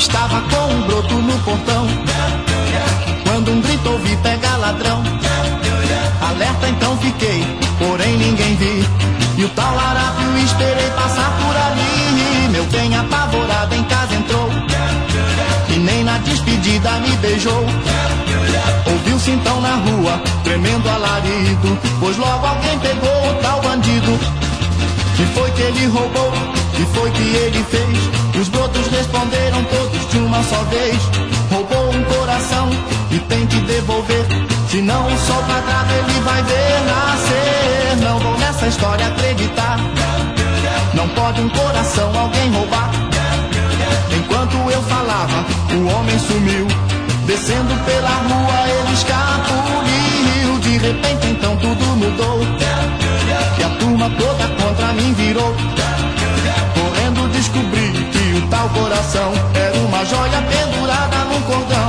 Estava com um broto no portão, quando um grito ouvi: pega ladrão. Alerta então fiquei, porém ninguém vi, e o tal larápio esperei passar por ali. Meu bem apavorado em casa entrou, e nem na despedida me beijou. Ouviu-se então na rua, tremendo alarido, pois logo alguém pegou o tal bandido. Que foi que ele roubou? Que foi que ele fez? Os brotos responderam todos de uma só vez: roubou um coração e tem que devolver, senão o sol quadrado ele vai ver nascer. Não vou nessa história acreditar, não pode um coração alguém roubar. Enquanto eu falava, o homem sumiu, descendo pela rua ele escapuliu. De repente então tudo mudou, e a turma toda contra mim virou. Correndo descobri que o tal coração era uma joia pendurada num cordão.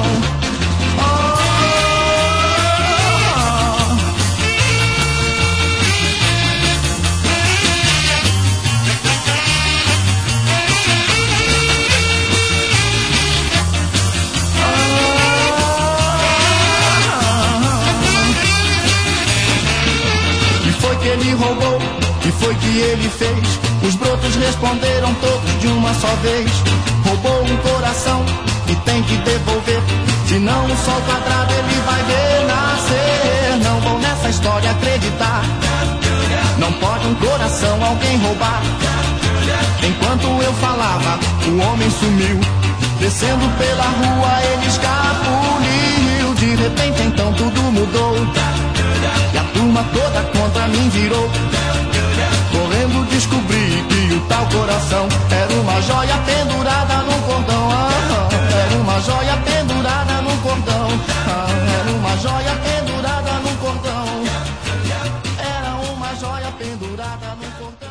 Ele roubou, que foi que ele fez? Os brotos responderam todos de uma só vez: roubou um coração e tem que devolver, senão o sol quadrado ele vai ver nascer. Não vou nessa história acreditar, não pode um coração alguém roubar. Enquanto eu falava, o homem sumiu, descendo pela rua ele escapuliu. De repente então tudo mudou, e a turma toda contra mim virou. Correndo descobri que o tal coração era uma joia pendurada num cordão. Era uma joia pendurada num cordão. Era uma joia pendurada num cordão. Era uma joia pendurada num cordão.